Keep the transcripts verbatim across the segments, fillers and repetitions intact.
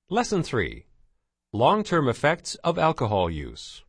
Lesson three. Long-term effects of alcohol use.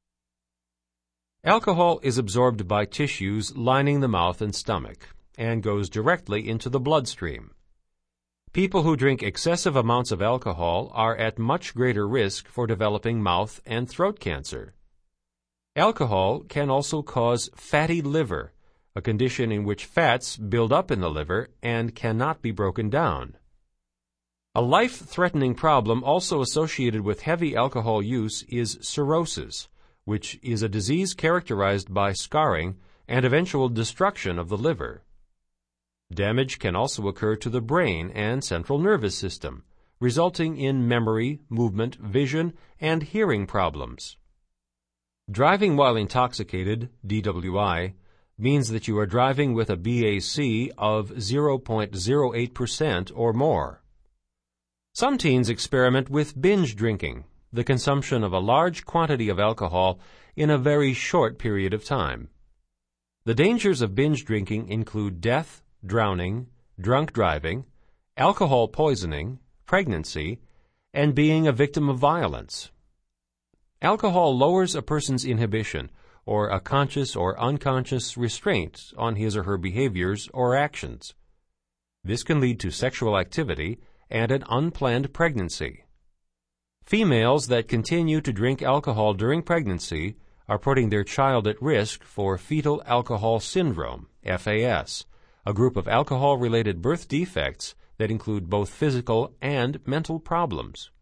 Alcohol is absorbed by tissues lining the mouth and stomach and goes directly into the bloodstream. People who drink excessive amounts of alcohol are at much greater risk for developing mouth and throat cancer. Alcohol can also cause fatty liver, a condition in which fats build up in the liver and cannot be broken down. A life-threatening problem also associated with heavy alcohol use is cirrhosis, which is a disease characterized by scarring and eventual destruction of the liver. Damage can also occur to the brain and central nervous system, resulting in memory, movement, vision, and hearing problems. Driving while intoxicated, D W I, means that you are driving with a B A C of zero point zero eight percent or more. Some teens experiment with binge drinking, the consumption of a large quantity of alcohol in a very short period of time. The dangers of binge drinking include death, drowning, drunk driving, alcohol poisoning, pregnancy, and being a victim of violence. Alcohol lowers a person's inhibition, or a conscious or unconscious restraint on his or her behaviors or actions. This can lead to sexual activity and an unplanned pregnancy. Females that continue to drink alcohol during pregnancy are putting their child at risk for fetal alcohol syndrome, F A S, a group of alcohol-related birth defects that include both physical and mental problems.